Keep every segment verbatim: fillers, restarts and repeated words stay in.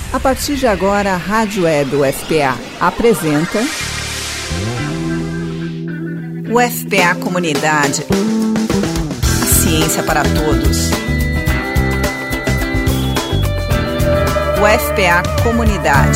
A partir de agora, a Rádio Web U F P A apresenta U F P A Comunidade. A ciência para todos. U F P A Comunidade.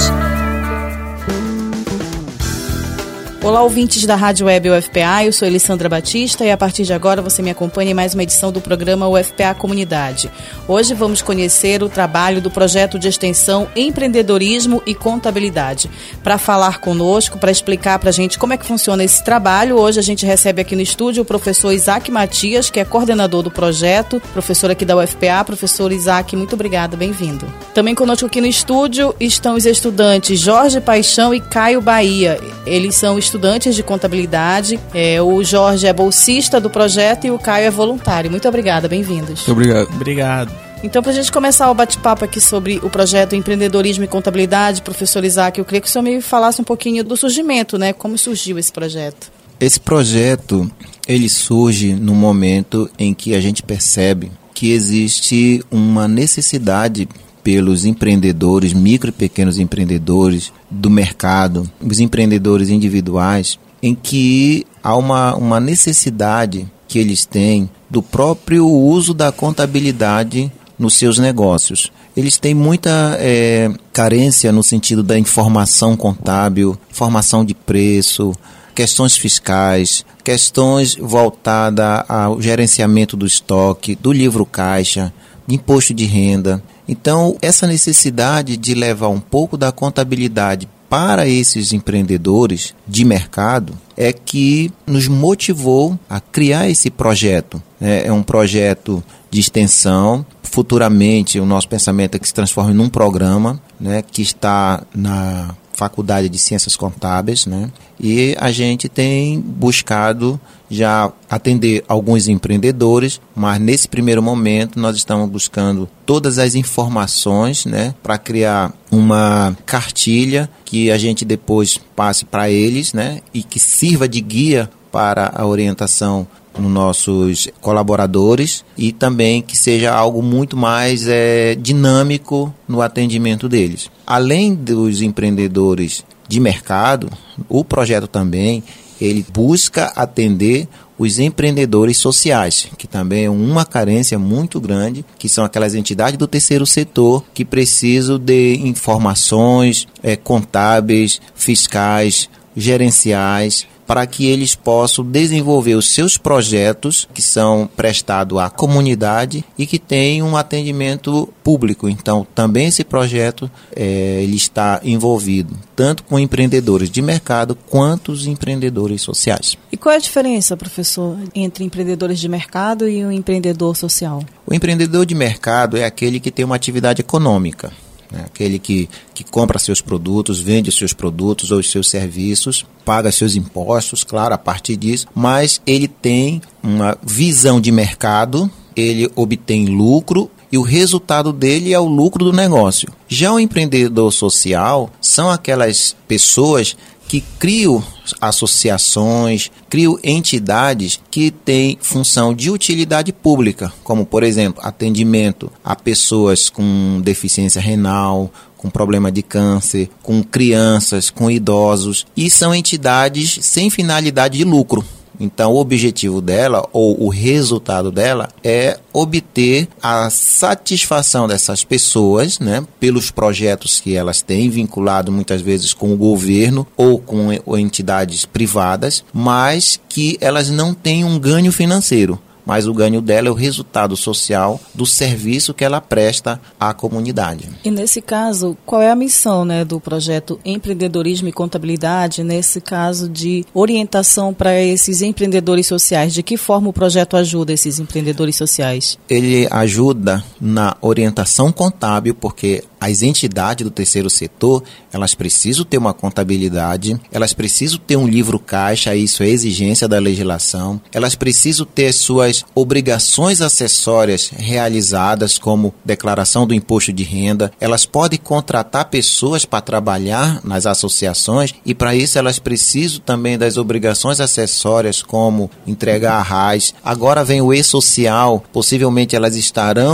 Olá, ouvintes da Rádio Web U F P A, eu sou Elisandra Batista e a partir de agora você me acompanha em mais uma edição do programa U F P A Comunidade. Hoje vamos conhecer o trabalho do projeto de extensão Empreendedorismo e Contabilidade. Para falar conosco, para explicar para a gente como é que funciona esse trabalho, hoje a gente recebe aqui no estúdio o professor Isaac Matias, que é coordenador do projeto, professor aqui da U F P A. Professor Isaac, muito obrigada, bem-vindo. Também conosco aqui no estúdio estão os estudantes Jorge Paixão e Caio Bahia. Eles são estudantes estudantes de contabilidade. É, o Jorge é bolsista do projeto e o Caio é voluntário. Muito obrigada, bem-vindos. Muito obrigado. Obrigado. Então, para a gente começar o bate-papo aqui sobre o projeto Empreendedorismo e Contabilidade, professor Isaac, eu queria que o senhor me falasse um pouquinho do surgimento, né? Como surgiu esse projeto? Esse projeto, ele surge no momento em que a gente percebe que existe uma necessidade pelos empreendedores, micro e pequenos empreendedores do mercado, os empreendedores individuais, em que há uma, uma necessidade que eles têm do próprio uso da contabilidade nos seus negócios. Eles têm muita é, carência no sentido da informação contábil, formação de preço, questões fiscais, questões voltadas ao gerenciamento do estoque, do livro caixa, de imposto de renda. Então, essa necessidade de levar um pouco da contabilidade para esses empreendedores de mercado é que nos motivou a criar esse projeto. É um projeto de extensão. Futuramente, o nosso pensamento é que se transforme num programa, né, que está na Faculdade de Ciências Contábeis, né? E a gente tem buscado já atender alguns empreendedores, mas nesse primeiro momento nós estamos buscando todas as informações, né, para criar uma cartilha que a gente depois passe para eles, né, e que sirva de guia para a orientação nos nossos colaboradores e também que seja algo muito mais é, dinâmico no atendimento deles. Além dos empreendedores de mercado, o projeto também ele busca atender os empreendedores sociais, que também é uma carência muito grande, que são aquelas entidades do terceiro setor que precisam de informações é, contábeis, fiscais, gerenciais, para que eles possam desenvolver os seus projetos que são prestados à comunidade e que têm um atendimento público. Então, também esse projeto é, ele está envolvido tanto com empreendedores de mercado quanto os empreendedores sociais. E qual é a diferença, professor, entre empreendedores de mercado e um empreendedor social? O empreendedor de mercado é aquele que tem uma atividade econômica. Aquele que, que compra seus produtos, vende os seus produtos ou os seus serviços, paga seus impostos, claro, a partir disso, mas ele tem uma visão de mercado, ele obtém lucro e o resultado dele é o lucro do negócio. Já o empreendedor social são aquelas pessoas que criam associações, criam entidades que têm função de utilidade pública, como, por exemplo, atendimento a pessoas com deficiência renal, com problema de câncer, com crianças, com idosos, e são entidades sem finalidade de lucro. Então, o objetivo dela, ou o resultado dela, é obter a satisfação dessas pessoas, né, pelos projetos que elas têm, vinculado muitas vezes com o governo ou com entidades privadas, mas que elas não têm um ganho financeiro. Mas o ganho dela é o resultado social do serviço que ela presta à comunidade. E nesse caso, qual é a missão, né, do projeto Empreendedorismo e Contabilidade, nesse caso de orientação para esses empreendedores sociais? De que forma o projeto ajuda esses empreendedores sociais? Ele ajuda na orientação contábil, porque as entidades do terceiro setor, elas precisam ter uma contabilidade, elas precisam ter um livro caixa, isso é exigência da legislação, elas precisam ter as suas obrigações acessórias realizadas, como declaração do imposto de renda, elas podem contratar pessoas para trabalhar nas associações e para isso elas precisam também das obrigações acessórias, como entregar arrais. Agora vem o e-social, possivelmente elas estarão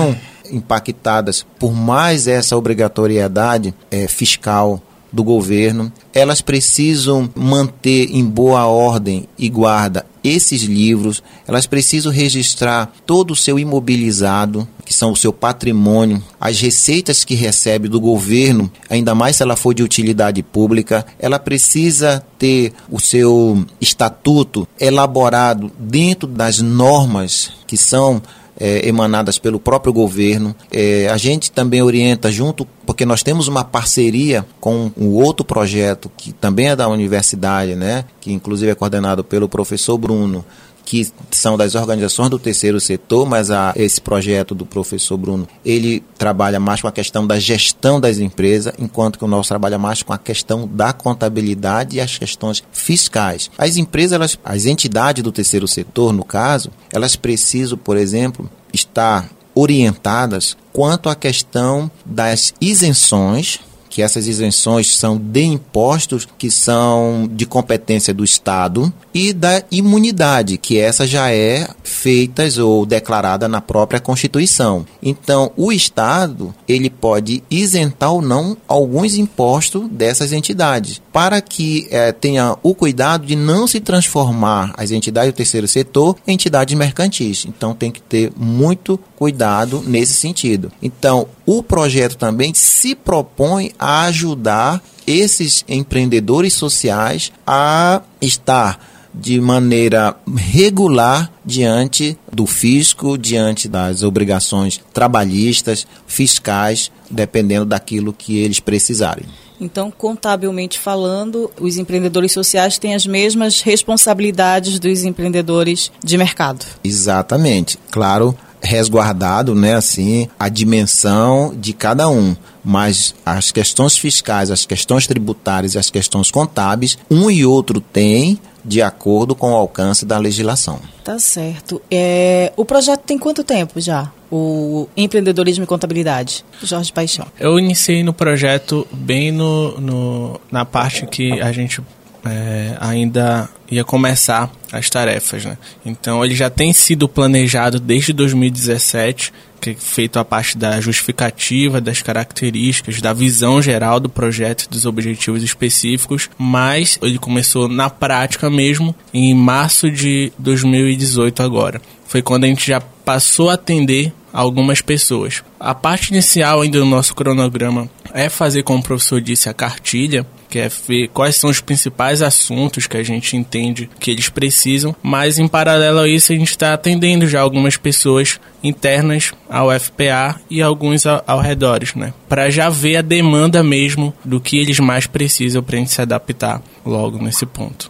impactadas por mais essa obrigatoriedade é, fiscal do governo, elas precisam manter em boa ordem e guarda esses livros, elas precisam registrar todo o seu imobilizado, que são o seu patrimônio, as receitas que recebe do governo, ainda mais se ela for de utilidade pública, ela precisa ter o seu estatuto elaborado dentro das normas que são É, emanadas pelo próprio governo. É, a gente também orienta junto, porque nós temos uma parceria com um outro projeto que também é da universidade, né, que inclusive é coordenado pelo professor Bruno, que são das organizações do terceiro setor, mas a, esse projeto do professor Bruno, ele trabalha mais com a questão da gestão das empresas, enquanto que o nosso trabalha mais com a questão da contabilidade e as questões fiscais. As empresas, elas, as entidades do terceiro setor, no caso, elas precisam, por exemplo, estar orientadas quanto à questão das isenções, que essas isenções são de impostos que são de competência do Estado, e da imunidade, que essa já é feita ou declarada na própria Constituição. Então, o Estado, ele pode isentar ou não alguns impostos dessas entidades, para que eh, tenha o cuidado de não se transformar as entidades do terceiro setor em entidades mercantis. Então, tem que ter muito cuidado nesse sentido. Então, o projeto também se propõe a ajudar esses empreendedores sociais a estar de maneira regular diante do fisco, diante das obrigações trabalhistas, fiscais, dependendo daquilo que eles precisarem. Então, contabilmente falando, os empreendedores sociais têm as mesmas responsabilidades dos empreendedores de mercado. Exatamente. Claro, resguardado, né, assim, a dimensão de cada um. Mas as questões fiscais, as questões tributárias e as questões contábeis, um e outro tem de acordo com o alcance da legislação. Tá certo. É, o projeto tem quanto tempo já? O Empreendedorismo e Contabilidade. Jorge Paixão. Eu iniciei no projeto bem no, no, na parte que a gente é, ainda ia começar as tarefas, né? Então ele já tem sido planejado desde dois mil e dezessete, que é feito a parte da justificativa, das características, da visão geral do projeto e dos objetivos específicos, mas ele começou na prática mesmo em março de dois mil e dezoito agora. Foi quando a gente já passou a atender algumas pessoas. A parte inicial ainda do nosso cronograma é fazer, como o professor disse, a cartilha, que é ver quais são os principais assuntos que a gente entende que eles precisam, mas em paralelo a isso a gente está atendendo já algumas pessoas internas ao U F P A e alguns ao, ao redores, né? Para já ver a demanda mesmo do que eles mais precisam para a gente se adaptar logo nesse ponto.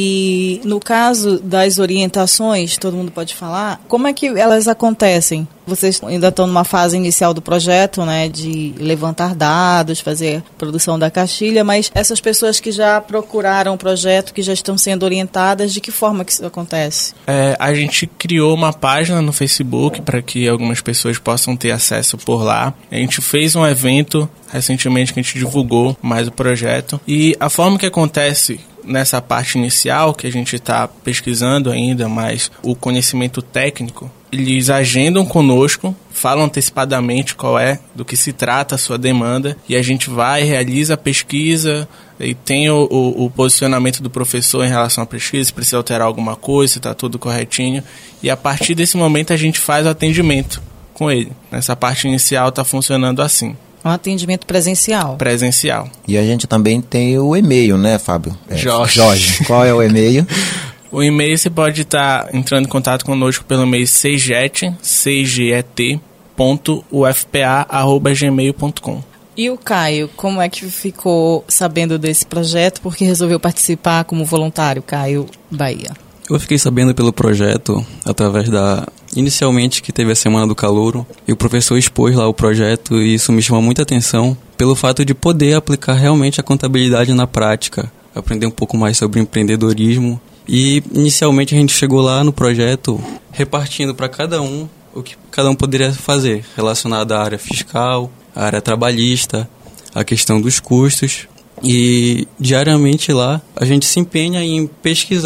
E no caso das orientações, todo mundo pode falar, como é que elas acontecem? Vocês ainda estão numa fase inicial do projeto, né, de levantar dados, fazer produção da cartilha, mas essas pessoas que já procuraram o projeto, que já estão sendo orientadas, de que forma que isso acontece? É, a gente criou uma página no Facebook para que algumas pessoas possam ter acesso por lá. A gente fez um evento recentemente que a gente divulgou mais o projeto. E a forma que acontece nessa parte inicial, que a gente está pesquisando ainda, mas o conhecimento técnico, eles agendam conosco, falam antecipadamente qual é, do que se trata a sua demanda, e a gente vai, realiza a pesquisa, e tem o, o, o posicionamento do professor em relação à pesquisa, se precisa alterar alguma coisa, se está tudo corretinho, e a partir desse momento a gente faz o atendimento com ele. Essa parte inicial está funcionando assim. Um atendimento presencial. Presencial. E a gente também tem o e-mail, né, Fábio? É, Jorge. Jorge, qual é o e-mail? O e-mail você pode estar entrando em contato conosco pelo e-mail cget, c g e t ponto u f p a arroba gmail ponto com. E o Caio, como é que ficou sabendo desse projeto? Porque resolveu participar como voluntário, Caio Bahia? Eu fiquei sabendo pelo projeto através da... Inicialmente que teve a Semana do Calouro e o professor expôs lá o projeto, e isso me chamou muita atenção pelo fato de poder aplicar realmente a contabilidade na prática, aprender um pouco mais sobre empreendedorismo. E inicialmente a gente chegou lá no projeto repartindo para cada um o que cada um poderia fazer relacionado à área fiscal, à área trabalhista, à questão dos custos. E diariamente lá a gente se empenha em pesquisar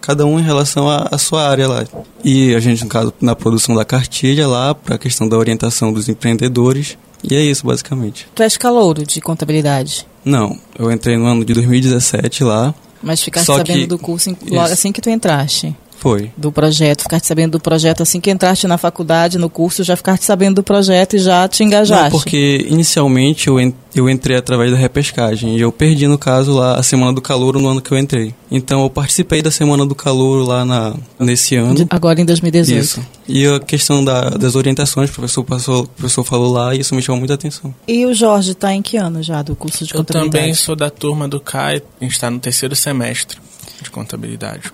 cada um em relação à, à sua área lá. E a gente, no caso, na produção da cartilha lá, para a questão da orientação dos empreendedores. E é isso, basicamente. Tu és calouro de contabilidade? Não, eu entrei no ano de dois mil e dezessete lá. Mas ficaste Só sabendo que, do curso logo isso. assim que tu entraste? Foi. Do projeto. Ficaste sabendo do projeto assim que entraste na faculdade, no curso, já ficaste sabendo do projeto e já te engajaste? Não, porque inicialmente eu, en- eu entrei através da repescagem e eu perdi, no caso, lá a Semana do Calouro no ano que eu entrei. Então eu participei da Semana do Calouro lá na, nesse ano. De, agora em dois mil e dezoito. Isso. E a questão da, das orientações, o professor, passou, o professor falou lá e isso me chamou muita atenção. E o Jorge está em que ano já do curso de Eu contabilidade? também sou da turma do C A E, a gente está no terceiro semestre de contabilidade.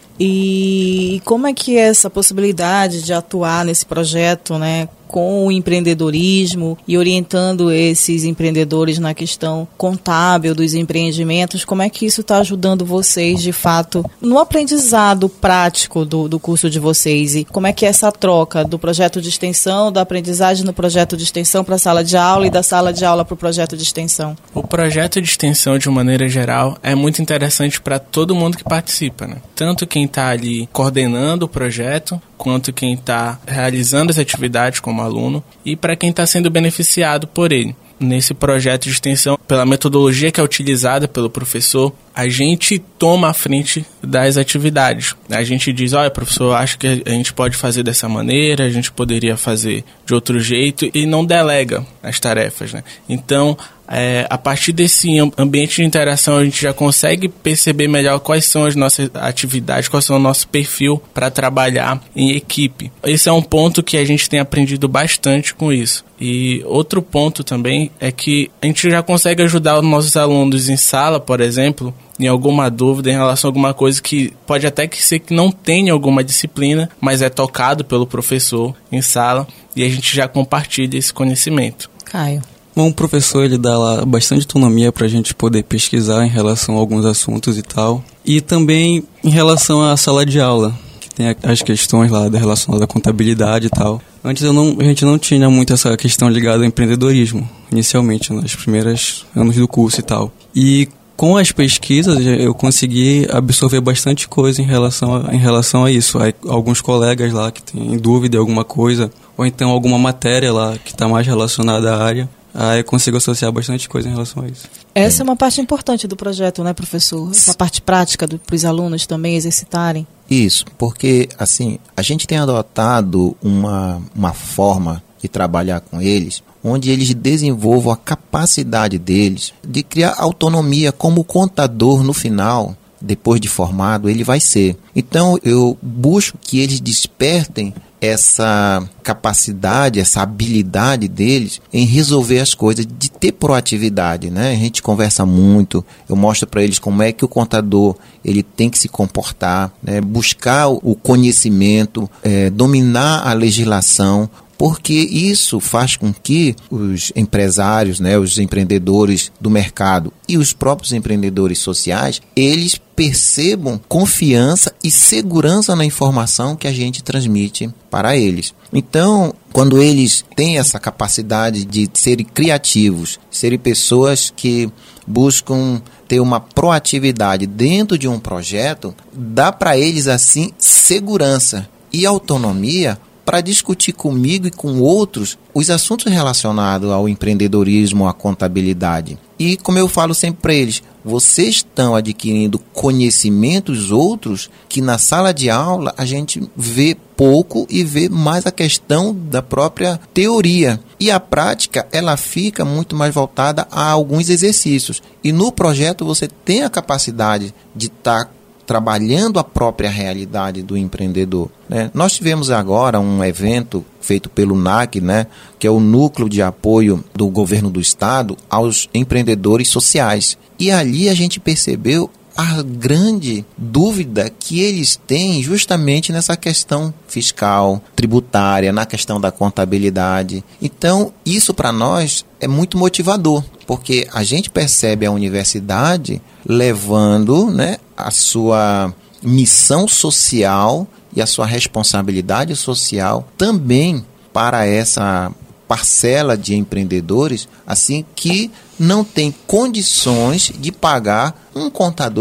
E como é que é essa possibilidade de atuar nesse projeto, né, com o empreendedorismo e orientando esses empreendedores na questão contábil dos empreendimentos, como é que isso está ajudando vocês, de fato, no aprendizado prático do, do curso de vocês? E como é que é essa troca do projeto de extensão, da aprendizagem no projeto de extensão para a sala de aula e da sala de aula para o projeto de extensão? O projeto de extensão, de maneira geral, é muito interessante para todo mundo que participa, né? Tanto quem está ali coordenando o projeto, quanto quem está realizando as atividades como aluno e para quem está sendo beneficiado por ele. Nesse projeto de extensão, pela metodologia que é utilizada pelo professor, a gente toma a frente das atividades. A gente diz, olha, professor, acho que a gente pode fazer dessa maneira, a gente poderia fazer de outro jeito, e não delega as tarefas, né? Então, é, a partir desse ambiente de interação, a gente já consegue perceber melhor quais são as nossas atividades, qual é o nosso perfil para trabalhar em equipe. Esse é um ponto que a gente tem aprendido bastante com isso. E outro ponto também é que a gente já consegue ajudar os nossos alunos em sala, por exemplo, em alguma dúvida em relação a alguma coisa que pode até que ser que não tenha alguma disciplina, mas é tocado pelo professor em sala e a gente já compartilha esse conhecimento. Caio. Bom, o professor, ele dá lá bastante autonomia para a gente poder pesquisar em relação a alguns assuntos e tal. E também em relação à sala de aula, que tem as questões lá relacionadas à contabilidade e tal. Antes eu não, a gente não tinha muito essa questão ligada ao empreendedorismo, inicialmente, nos primeiros anos do curso e tal. E com as pesquisas eu consegui absorver bastante coisa em relação a, em relação a isso. Aí, alguns colegas lá que têm dúvida em alguma coisa, ou então alguma matéria lá que está mais relacionada à área, aí eu consigo associar bastante coisa em relação a isso. Essa é uma parte importante do projeto, né, professor? Essa parte prática para os alunos também exercitarem. Isso, porque assim, a gente tem adotado uma, uma forma de trabalhar com eles, onde eles desenvolvam a capacidade deles de criar autonomia como contador no final, depois de formado, ele vai ser. Então eu busco que eles despertem essa capacidade, essa habilidade deles em resolver as coisas, de ter proatividade, né? A gente conversa muito, eu mostro para eles como é que o contador ele tem que se comportar, né? Buscar o conhecimento, é, dominar a legislação, porque isso faz com que os empresários, né, os empreendedores do mercado e os próprios empreendedores sociais, eles percebam confiança e segurança na informação que a gente transmite para eles. Então, quando eles têm essa capacidade de serem criativos, serem pessoas que buscam ter uma proatividade dentro de um projeto, dá para eles, assim, segurança e autonomia para discutir comigo e com outros os assuntos relacionados ao empreendedorismo, à contabilidade. E como eu falo sempre para eles, vocês estão adquirindo conhecimentos outros que na sala de aula a gente vê pouco e vê mais a questão da própria teoria. E a prática, ela fica muito mais voltada a alguns exercícios. E no projeto você tem a capacidade de estar tá trabalhando a própria realidade do empreendedor, né? Nós tivemos agora um evento feito pelo N A C, né, que é o Núcleo de Apoio do Governo do Estado aos Empreendedores Sociais. E ali a gente percebeu a grande dúvida que eles têm justamente nessa questão fiscal, tributária, na questão da contabilidade. Então, isso para nós é muito motivador, porque a gente percebe a universidade levando, né, a sua missão social e a sua responsabilidade social também para essa parcela de empreendedores, assim, que não tem condições de pagar um contador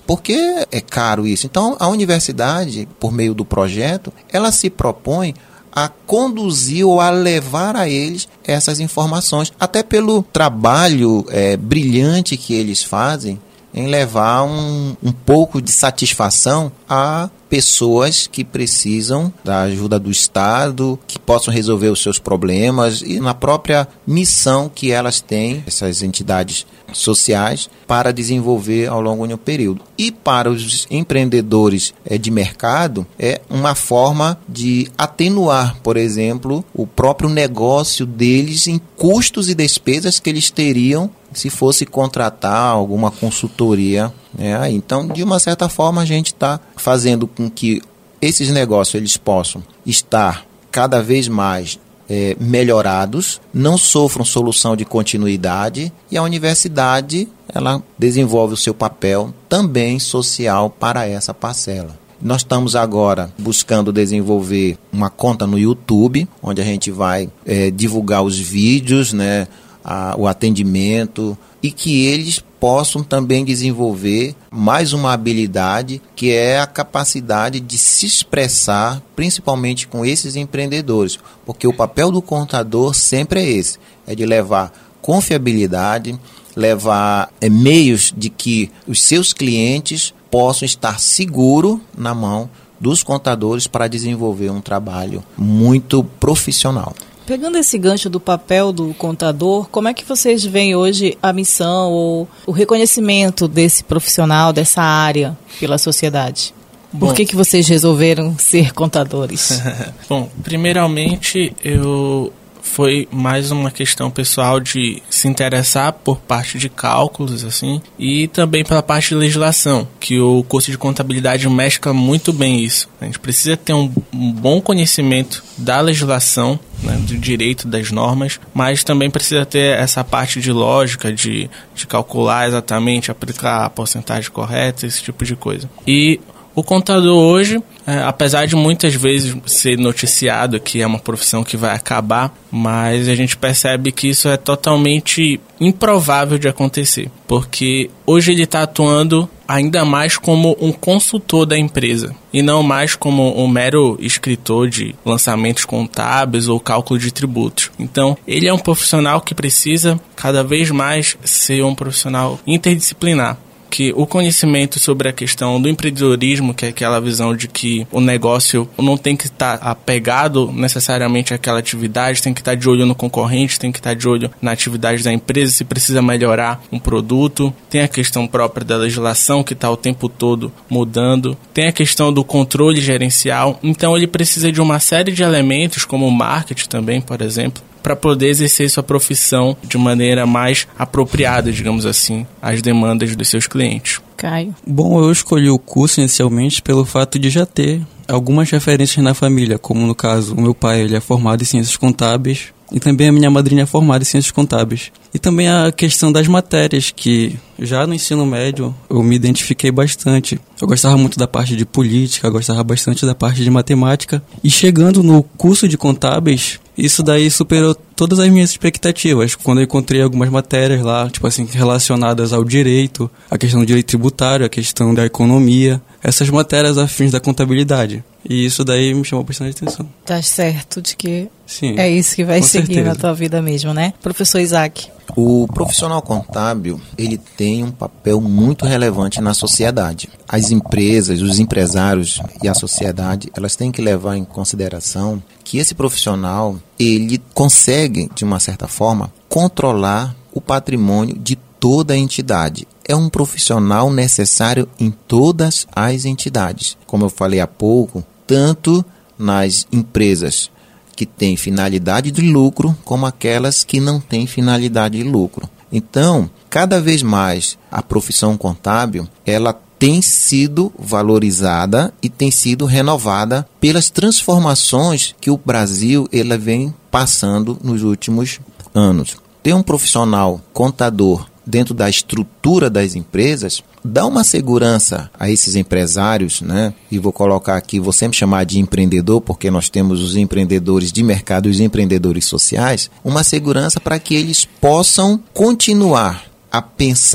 Por que é caro isso? Então, a universidade, por meio do projeto, ela se propõe a conduzir ou a levar a eles essas informações, até pelo trabalho é, brilhante que eles fazem em levar um, um pouco de satisfação a pessoas que precisam da ajuda do Estado, que possam resolver os seus problemas e na própria missão que elas têm, essas entidades sociais, para desenvolver ao longo de um período. E para os empreendedores é, de mercado, é uma forma de atenuar, por exemplo, o próprio negócio deles em custos e despesas que eles teriam se fosse contratar alguma consultoria, né? Então, de uma certa forma, a gente está fazendo com que esses negócios eles possam estar cada vez mais é, melhorados, não sofram solução de continuidade, e a universidade ela desenvolve o seu papel também social para essa parcela. Nós estamos agora buscando desenvolver uma conta no YouTube, onde a gente vai é, divulgar os vídeos, né, a, o atendimento, e que eles possam também desenvolver mais uma habilidade, que é a capacidade de se expressar, principalmente com esses empreendedores, porque o papel do contador sempre é esse, é de levar confiabilidade, levar é, meios de que os seus clientes possam estar seguros na mão dos contadores para desenvolver um trabalho muito profissional. Pegando esse gancho do papel do contador, como é que vocês veem hoje a missão ou o reconhecimento desse profissional, dessa área pela sociedade? Por Bom, que, que vocês resolveram ser contadores? Bom, primeiramente, eu... foi mais uma questão pessoal de se interessar por parte de cálculos, assim, e também pela parte de legislação, que o curso de contabilidade mescla muito bem isso. A gente precisa ter um, um bom conhecimento da legislação, né, do direito, das normas, mas também precisa ter essa parte de lógica, de, de calcular exatamente, aplicar a porcentagem correta, esse tipo de coisa. E o contador hoje, é, apesar de muitas vezes ser noticiado que é uma profissão que vai acabar, mas a gente percebe que isso é totalmente improvável de acontecer, porque hoje ele está atuando ainda mais como um consultor da empresa e não mais como um mero escritor de lançamentos contábeis ou cálculo de tributos. Então, ele é um profissional que precisa cada vez mais ser um profissional interdisciplinar, que o conhecimento sobre a questão do empreendedorismo, que é aquela visão de que o negócio não tem que estar apegado necessariamente àquela atividade, tem que estar de olho no concorrente, tem que estar de olho na atividade da empresa, se precisa melhorar um produto. Tem a questão própria da legislação, que está o tempo todo mudando. Tem a questão do controle gerencial. Então, ele precisa de uma série de elementos, como o marketing também, por exemplo, para poder exercer sua profissão de maneira mais apropriada, digamos assim, às demandas dos seus clientes. Caio? Bom, eu escolhi o curso inicialmente pelo fato de já ter algumas referências na família, como no caso, o meu pai ele é formado em ciências contábeis e também a minha madrinha é formada em ciências contábeis. E também a questão das matérias, que já no ensino médio eu me identifiquei bastante. Eu gostava muito da parte de política, gostava bastante da parte de matemática. E chegando no curso de contábeis, isso daí superou todas as minhas expectativas. Quando eu encontrei algumas matérias lá, tipo assim, relacionadas ao direito, a questão do direito tributário, a questão da economia, essas matérias afins da contabilidade. E isso daí me chamou bastante atenção. Tá certo de que Sim, é isso que vai seguir certeza. na tua vida mesmo, né? Professor Isaac. O profissional contábil, ele tem um papel muito relevante na sociedade. As empresas, os empresários e a sociedade, elas têm que levar em consideração que esse profissional, ele consegue, de uma certa forma, controlar o patrimônio de toda a entidade. É um profissional necessário em todas as entidades. Como eu falei há pouco, tanto nas empresas que têm finalidade de lucro, como aquelas que não têm finalidade de lucro. Então, cada vez mais a profissão contábil, ela tem sido valorizada e tem sido renovada pelas transformações que o Brasil ele vem passando nos últimos anos. Ter um profissional contador dentro da estrutura das empresas dá uma segurança a esses empresários, né? E vou colocar aqui, vou sempre chamar de empreendedor, porque nós temos os empreendedores de mercado e os empreendedores sociais, uma segurança para que eles possam continuar a pensar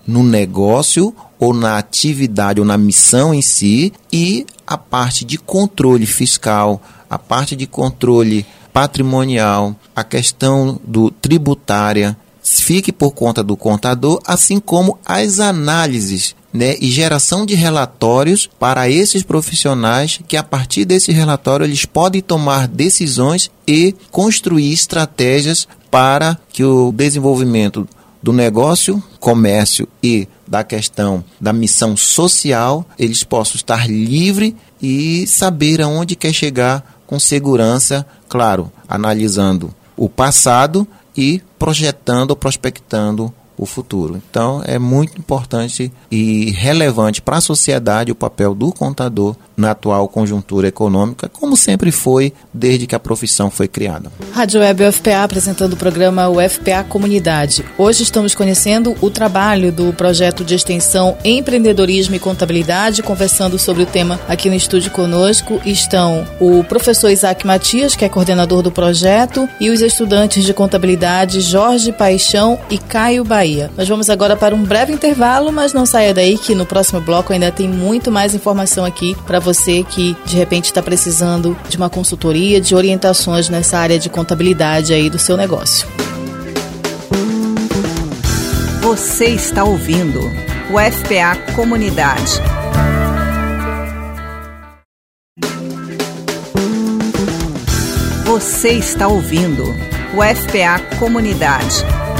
no negócio ou na atividade ou na missão em si, e a parte de controle fiscal, a parte de controle patrimonial, a questão do tributária, fique por conta do contador, assim como as análises, né, e geração de relatórios para esses profissionais que, a partir desse relatório, eles podem tomar decisões e construir estratégias para que o desenvolvimento do negócio, comércio e da questão da missão social, eles possam estar livres e saber aonde quer chegar com segurança, claro, analisando o passado e projetando ou prospectando o futuro. Então, é muito importante e relevante para a sociedade o papel do contador na atual conjuntura econômica, como sempre foi desde que a profissão foi criada. Rádio Web U F P A apresentando o programa U F P A Comunidade. Hoje estamos conhecendo o trabalho do projeto de extensão Empreendedorismo e Contabilidade. Conversando sobre o tema aqui no estúdio conosco estão o professor Isaac Matias, que é coordenador do projeto, e os estudantes de contabilidade Jorge Paixão e Caio Bahia. Nós vamos agora para um breve intervalo, mas não saia daí que no próximo bloco ainda tem muito mais informação aqui para você que de repente está precisando de uma consultoria, de orientações nessa área de contabilidade aí do seu negócio. Você está ouvindo o U F P A Comunidade. Você está ouvindo o U F P A Comunidade.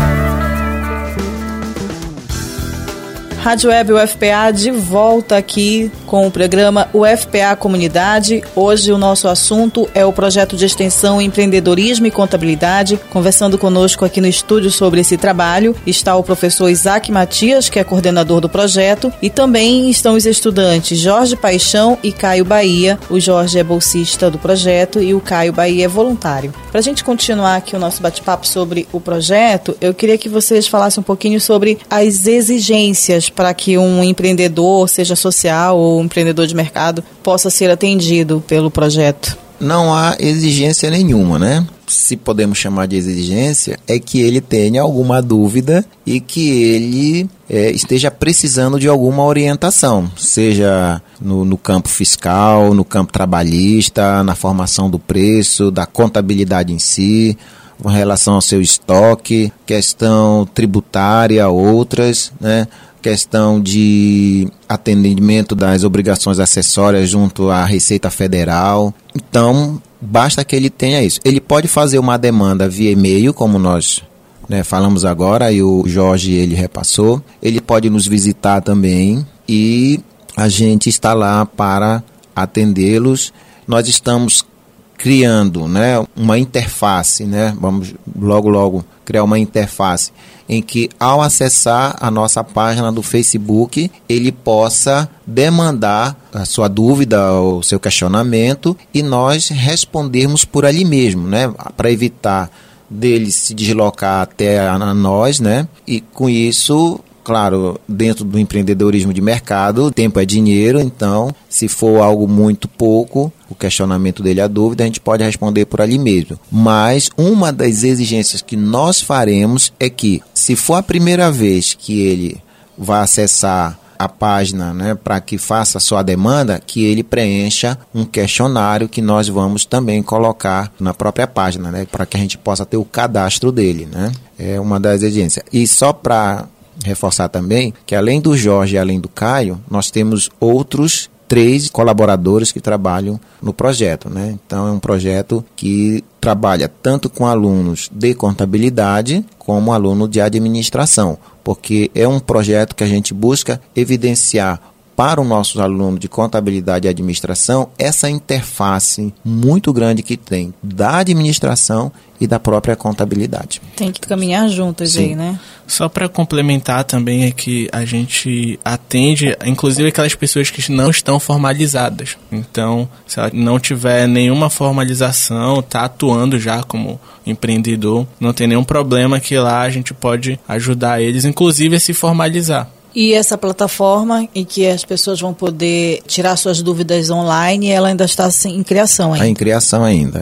Rádio Web U F P A de volta aqui com o programa U F P A Comunidade. Hoje o nosso assunto é o projeto de extensão Empreendedorismo e Contabilidade. Conversando conosco aqui no estúdio sobre esse trabalho está o professor Isaac Matias, que é coordenador do projeto, e também estão os estudantes Jorge Paixão e Caio Bahia. O Jorge é bolsista do projeto e o Caio Bahia é voluntário. Para a gente continuar aqui o nosso bate-papo sobre o projeto, eu queria que vocês falassem um pouquinho sobre as exigências para que um empreendedor, seja social ou empreendedor de mercado, possa ser atendido pelo projeto. Não há exigência nenhuma, né? Se podemos chamar de exigência, é que ele tenha alguma dúvida e que ele é, esteja precisando de alguma orientação, seja no, no campo fiscal, no campo trabalhista, na formação do preço, da contabilidade em si, com relação ao seu estoque, questão tributária, outras, né? Questão de atendimento das obrigações acessórias junto à Receita Federal. Então, basta que ele tenha isso. Ele pode fazer uma demanda via e-mail, como nós, né, falamos agora, e o Jorge ele repassou. Ele pode nos visitar também e a gente está lá para atendê-los. Nós estamos criando, né, uma interface, né, vamos logo logo criar uma interface em que, ao acessar a nossa página do Facebook, ele possa demandar a sua dúvida, o seu questionamento, e nós respondermos por ali mesmo, né, para evitar dele se deslocar até a nós, né, e com isso, claro, dentro do empreendedorismo de mercado, tempo é dinheiro, então, se for algo muito pouco, o questionamento dele, a dúvida, a gente pode responder por ali mesmo. Mas uma das exigências que nós faremos é que, se for a primeira vez que ele vai acessar a página, né, para que faça a sua demanda, que ele preencha um questionário que nós vamos também colocar na própria página, né, para que a gente possa ter o cadastro dele, né? É uma das exigências. E só para reforçar também que, além do Jorge e além do Caio, nós temos outros três colaboradores que trabalham no projeto, né? Então é um projeto que trabalha tanto com alunos de contabilidade como aluno de administração, porque é um projeto que a gente busca evidenciar para o nosso aluno de contabilidade e administração essa interface muito grande que tem da administração e da própria contabilidade. Tem que caminhar juntas. Sim. Aí, né? Só para complementar também é que a gente atende, inclusive, aquelas pessoas que não estão formalizadas. Então, se ela não tiver nenhuma formalização, está atuando já como empreendedor, não tem nenhum problema, que lá a gente pode ajudar eles, inclusive, a se formalizar. E essa plataforma em que as pessoas vão poder tirar suas dúvidas online, ela ainda está em criação ainda? Está em criação ainda.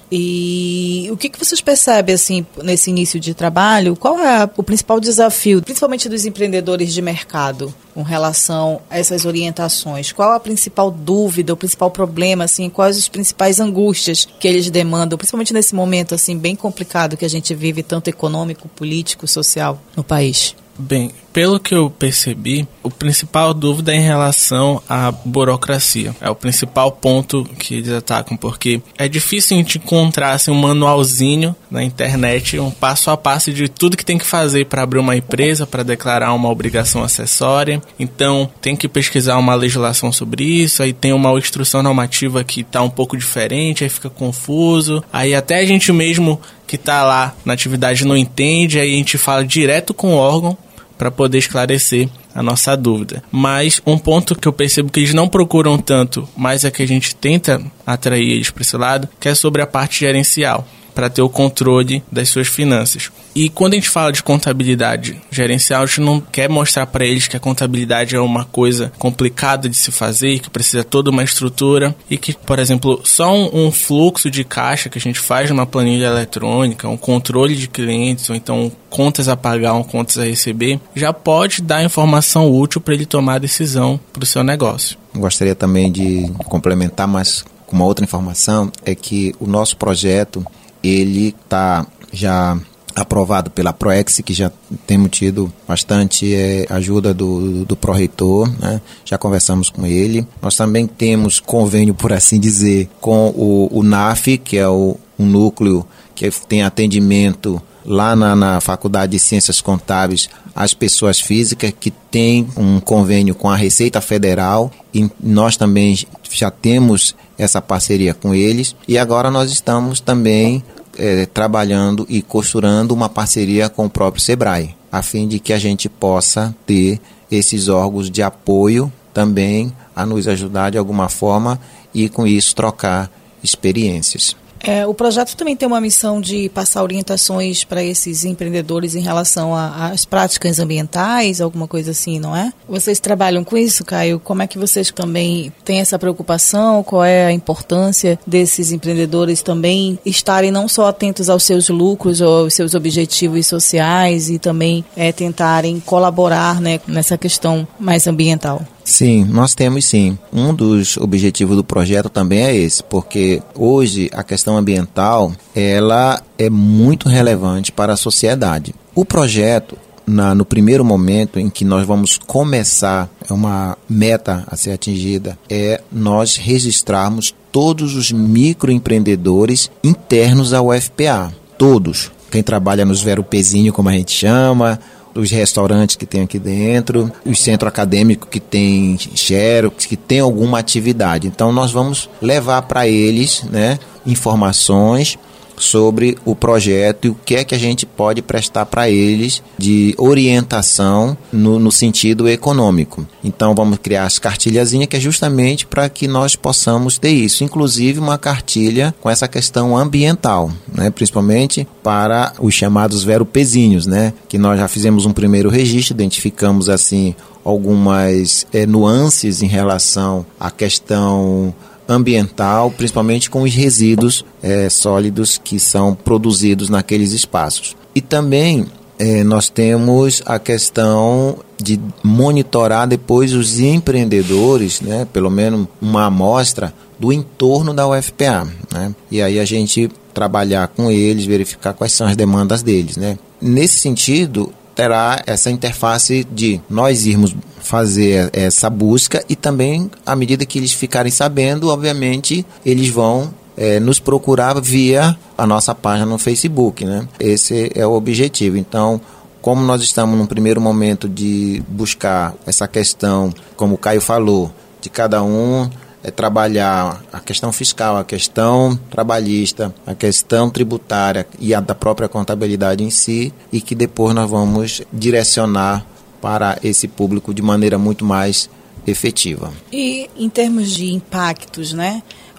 E o que, que vocês percebem, assim, nesse início de trabalho? Qual é o principal desafio, principalmente dos empreendedores de mercado, com relação a essas orientações? Qual a principal dúvida, o principal problema, assim, quais as principais angústias que eles demandam, principalmente nesse momento, assim, bem complicado que a gente vive, tanto econômico, político, social, no país? Bem, pelo que eu percebi, o principal dúvida é em relação à burocracia. É o principal ponto que eles atacam, porque é difícil a gente encontrar assim, um manualzinho na internet, um passo a passo de tudo que tem que fazer para abrir uma empresa, para declarar uma obrigação acessória. Então, tem que pesquisar uma legislação sobre isso, aí tem uma instrução normativa que está um pouco diferente, aí fica confuso. Aí até a gente mesmo que está lá na atividade não entende, aí a gente fala direto com o órgão para poder esclarecer a nossa dúvida. Mas um ponto que eu percebo que eles não procuram tanto, mas é que a gente tenta atrair eles para esse lado, que é sobre a parte gerencial, para ter o controle das suas finanças. E quando a gente fala de contabilidade gerencial, a gente não quer mostrar para eles que a contabilidade é uma coisa complicada de se fazer, que precisa toda uma estrutura e que, por exemplo, só um, um fluxo de caixa que a gente faz numa planilha eletrônica, um controle de clientes, ou então contas a pagar ou contas a receber, já pode dar informação útil para ele tomar a decisão para o seu negócio. Gostaria também de complementar mais com uma outra informação, é que o nosso projeto ele está já aprovado pela Proex, que já temos tido bastante é, ajuda do, do pró-reitor, né? Já conversamos com ele. Nós também temos convênio, por assim dizer, com o, o N A F, que é o, um núcleo que tem atendimento lá na, na Faculdade de Ciências Contábeis às pessoas físicas, que tem um convênio com a Receita Federal, e nós também já temos essa parceria com eles, e agora nós estamos também é, trabalhando e costurando uma parceria com o próprio Sebrae, a fim de que a gente possa ter esses órgãos de apoio também a nos ajudar de alguma forma e com isso trocar experiências. É, o projeto também tem uma missão de passar orientações para esses empreendedores em relação às práticas ambientais, alguma coisa assim, não é? Vocês trabalham com isso, Caio? Como é que vocês também têm essa preocupação? Qual é a importância desses empreendedores também estarem não só atentos aos seus lucros ou aos seus objetivos sociais e também é, tentarem colaborar, né, nessa questão mais ambiental? Sim, nós temos sim. Um dos objetivos do projeto também é esse, porque hoje a questão ambiental ela é muito relevante para a sociedade. O projeto, na, no primeiro momento em que nós vamos começar, é uma meta a ser atingida, é nós registrarmos todos os microempreendedores internos ao U F P A. Todos. Quem trabalha nos verupezinhos, como a gente chama, os restaurantes que tem aqui dentro, o centro acadêmico que tem xerox, que tem alguma atividade. Então nós vamos levar para eles, né, informações sobre o projeto e o que é que a gente pode prestar para eles de orientação no, no sentido econômico. Então vamos criar as cartilhazinhas, que é justamente para que nós possamos ter isso, inclusive uma cartilha com essa questão ambiental, né? Principalmente para os chamados verupezinhos, né? Que nós já fizemos um primeiro registro, identificamos assim algumas é, nuances em relação à questão ambiental, principalmente com os resíduos é, sólidos que são produzidos naqueles espaços. E também é, nós temos a questão de monitorar depois os empreendedores, né, pelo menos uma amostra do entorno da U F P A, né? E aí a gente trabalhar com eles, verificar quais são as demandas deles, né? Nesse sentido, terá essa interface de nós irmos fazer essa busca e também, à medida que eles ficarem sabendo, obviamente, eles vão é, nos procurar via a nossa página no Facebook, né? Esse é o objetivo. Então, como nós estamos num primeiro momento de buscar essa questão, como o Caio falou, de cada um é trabalhar a questão fiscal, a questão trabalhista, a questão tributária e a da própria contabilidade em si, e que depois nós vamos direcionar para esse público de maneira muito mais efetiva. E em termos de impactos, né?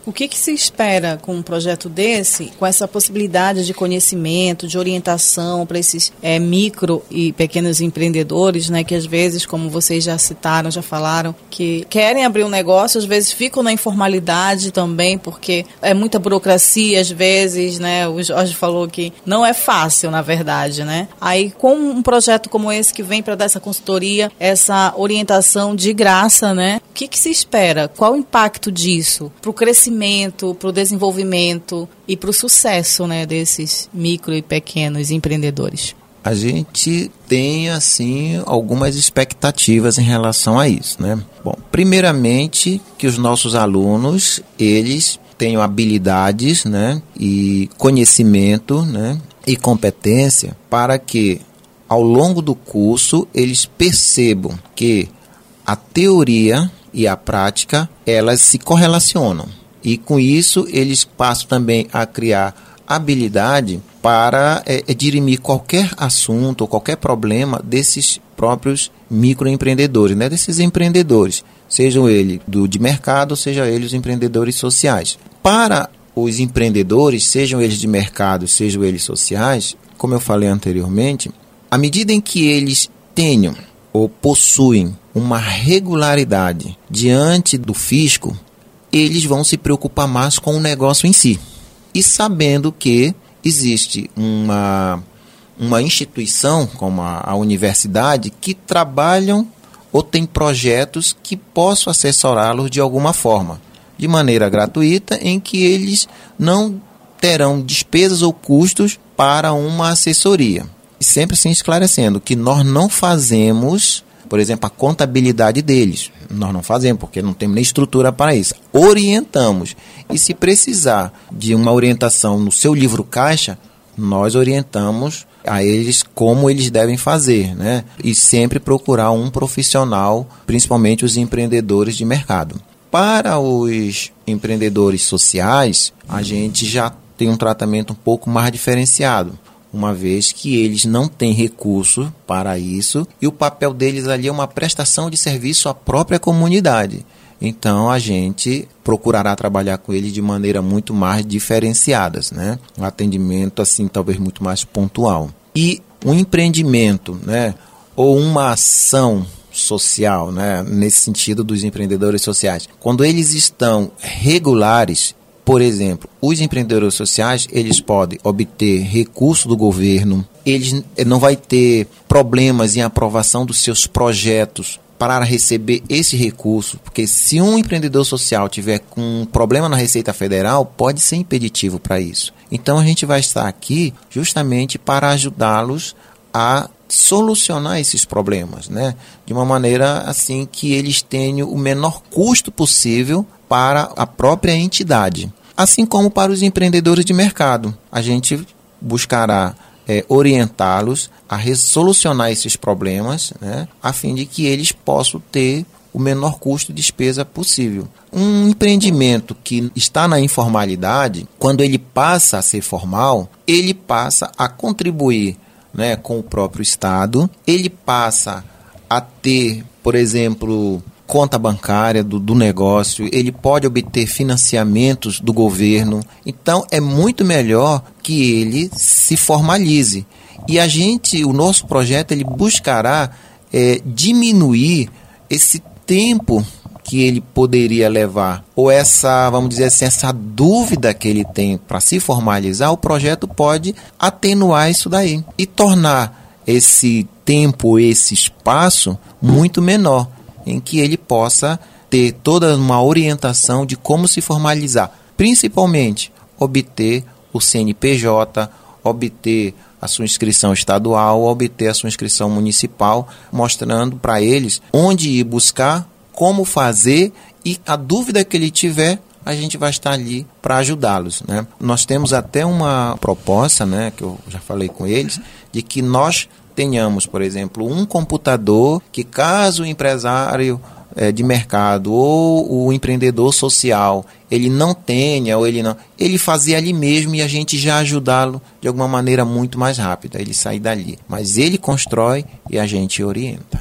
O que, que se espera com um projeto desse, com essa possibilidade de conhecimento, de orientação para esses é, micro e pequenos empreendedores, né, que às vezes, como vocês já citaram, já falaram, que querem abrir um negócio, às vezes ficam na informalidade também, porque é muita burocracia, às vezes, né, o Jorge falou que não é fácil, na verdade, né? Aí, com um projeto como esse que vem para dar essa consultoria, essa orientação de graça, né, o que, que se espera? Qual o impacto disso para o crescimento, para o desenvolvimento e para o sucesso, né, desses micro e pequenos empreendedores? A gente tem, assim, algumas expectativas em relação a isso, né? Bom, primeiramente, que os nossos alunos, eles tenham habilidades, né, e conhecimento, né, e competência para que, ao longo do curso, eles percebam que a teoria e a prática, elas se correlacionam. E com isso, eles passam também a criar habilidade para é, é, dirimir qualquer assunto ou qualquer problema desses próprios microempreendedores, né? Desses empreendedores, sejam eles do de mercado, sejam eles os empreendedores sociais. Para os empreendedores, sejam eles de mercado, sejam eles sociais, como eu falei anteriormente, à medida em que eles tenham ou possuem uma regularidade diante do fisco, eles vão se preocupar mais com o negócio em si. E sabendo que existe uma, uma instituição, como a, a universidade, que trabalham ou tem projetos que possam assessorá-los de alguma forma, de maneira gratuita, em que eles não terão despesas ou custos para uma assessoria. E sempre se esclarecendo que nós não fazemos, por exemplo, a contabilidade deles. Nós não fazemos, porque não temos nem estrutura para isso. Orientamos. E se precisar de uma orientação no seu livro caixa, nós orientamos a eles como eles devem fazer, né? E sempre procurar um profissional, principalmente os empreendedores de mercado. Para os empreendedores sociais, a gente já tem um tratamento um pouco mais diferenciado, uma vez que eles não têm recurso para isso e o papel deles ali é uma prestação de serviço à própria comunidade. Então, a gente procurará trabalhar com eles de maneira muito mais diferenciada, né? Um atendimento, assim, talvez muito mais pontual. E um empreendimento, né, ou uma ação social, né, nesse sentido dos empreendedores sociais, quando eles estão regulares, por exemplo, os empreendedores sociais, eles podem obter recurso do governo, eles não vai ter problemas em aprovação dos seus projetos para receber esse recurso, porque se um empreendedor social tiver com um problema na Receita Federal, pode ser impeditivo para isso. Então a gente vai estar aqui justamente para ajudá-los a solucionar esses problemas, né? De uma maneira assim que eles tenham o menor custo possível para a própria entidade. Assim como para os empreendedores de mercado. A gente buscará é, orientá-los a solucionar esses problemas, né, a fim de que eles possam ter o menor custo de despesa possível. Um empreendimento que está na informalidade, quando ele passa a ser formal, ele passa a contribuir, né, com o próprio Estado, ele passa a ter, por exemplo, conta bancária do, do negócio, ele pode obter financiamentos do governo. Então, é muito melhor que ele se formalize. E a gente, o nosso projeto, ele buscará é, diminuir esse tempo que ele poderia levar, ou essa, vamos dizer assim, essa dúvida que ele tem para se formalizar. O projeto pode atenuar isso daí e tornar esse tempo, esse espaço muito menor, em que ele possa ter toda uma orientação de como se formalizar, principalmente obter o C N P J, obter a sua inscrição estadual, obter a sua inscrição municipal, mostrando para eles onde ir buscar, como fazer, e a dúvida que ele tiver, a gente vai estar ali para ajudá-los, né? Nós temos até uma proposta, né, que eu já falei com eles, de que nós tenhamos, por exemplo, um computador que, caso o empresário é, de mercado ou o empreendedor social ele não tenha, ou ele não, ele fazia ali mesmo e a gente já ajudá-lo de alguma maneira muito mais rápida, ele sair dali. Mas ele constrói e a gente orienta.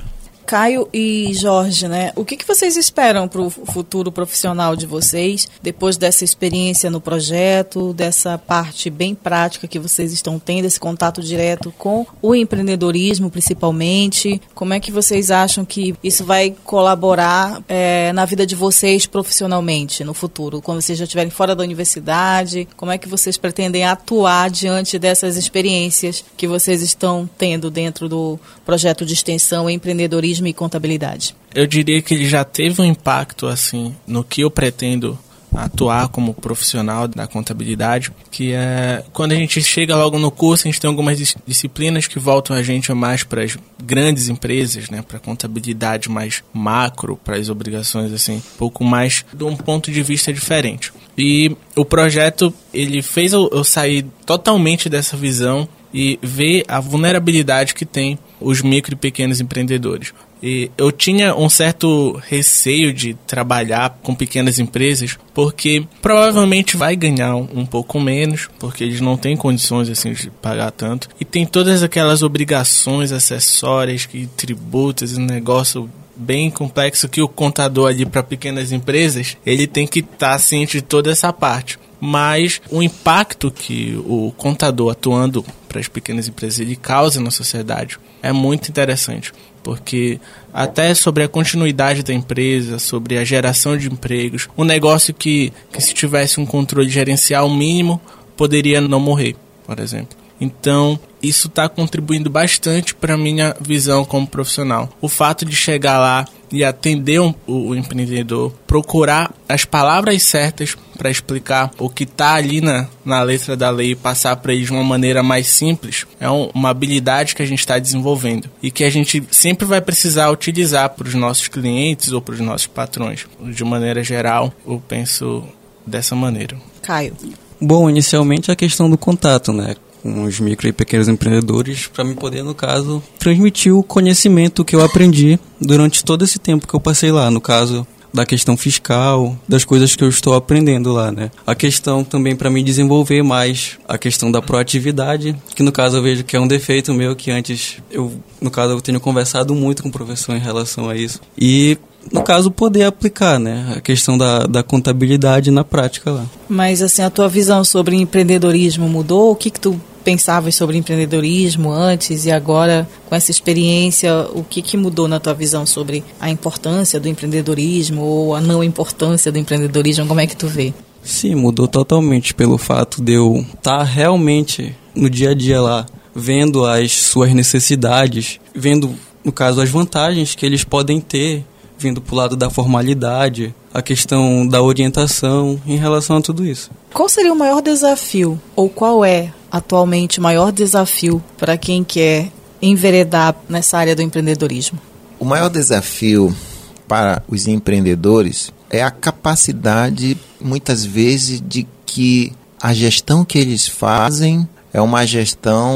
Caio e Jorge, né? O que, que vocês esperam para o futuro profissional de vocês, depois dessa experiência no projeto, dessa parte bem prática que vocês estão tendo, esse contato direto com o empreendedorismo, principalmente? Como é que vocês acham que isso vai colaborar é, na vida de vocês profissionalmente no futuro? Quando vocês já estiverem fora da universidade, como é que vocês pretendem atuar diante dessas experiências que vocês estão tendo dentro do projeto de extensão Empreendedorismo e Contabilidade? Eu diria que ele já teve um impacto assim no que eu pretendo atuar como profissional da contabilidade, que é quando a gente chega logo no curso, a gente tem algumas dis- disciplinas que voltam a gente mais para as grandes empresas, né, para a contabilidade mais macro, para as obrigações assim, um pouco mais de um ponto de vista diferente. E o projeto, ele fez eu, eu sair totalmente dessa visão e ver a vulnerabilidade que tem os micro e pequenos empreendedores. E eu tinha um certo receio de trabalhar com pequenas empresas, porque provavelmente vai ganhar um, um pouco menos, porque eles não têm condições assim de pagar tanto. E tem todas aquelas obrigações acessórias, que tributos, um negócio bem complexo que o contador ali para pequenas empresas, ele tem que estar ciente de toda essa parte. Mas o impacto que o contador atuando para as pequenas empresas ele causa na sociedade é muito interessante, porque até sobre a continuidade da empresa, sobre a geração de empregos, um negócio que, que se tivesse um controle gerencial mínimo, poderia não morrer, por exemplo. Então, isso está contribuindo bastante para a minha visão como profissional. O fato de chegar lá e atender um, o, o empreendedor, procurar as palavras certas para explicar o que está ali na, na letra da lei e passar para eles de uma maneira mais simples, é um, uma habilidade que a gente está desenvolvendo e que a gente sempre vai precisar utilizar para os nossos clientes ou para os nossos patrões. De maneira geral, eu penso dessa maneira. Caio. Bom, inicialmente a questão do contato, né, com os micro e pequenos empreendedores, para mim poder, no caso, transmitir o conhecimento que eu aprendi durante todo esse tempo que eu passei lá, no caso da questão fiscal, das coisas que eu estou aprendendo lá, né? A questão também para mim desenvolver mais a questão da proatividade, que no caso eu vejo que é um defeito meu, que antes eu, no caso, eu tenho conversado muito com o professor em relação a isso. E no caso, poder aplicar, né, a questão da, da contabilidade na prática lá. Mas, assim, a tua visão sobre empreendedorismo mudou? O que que tu pensavas sobre empreendedorismo antes e agora, com essa experiência, o que que mudou na tua visão sobre a importância do empreendedorismo ou a não importância do empreendedorismo? Como é que tu vê? Sim, mudou totalmente pelo fato de eu estar realmente no dia a dia lá, vendo as suas necessidades, vendo, no caso, as vantagens que eles podem ter, vindo para o lado da formalidade, a questão da orientação em relação a tudo isso. Qual seria o maior desafio, ou qual é atualmente o maior desafio para quem quer enveredar nessa área do empreendedorismo? O maior desafio para os empreendedores é a capacidade, muitas vezes, de que a gestão que eles fazem é uma gestão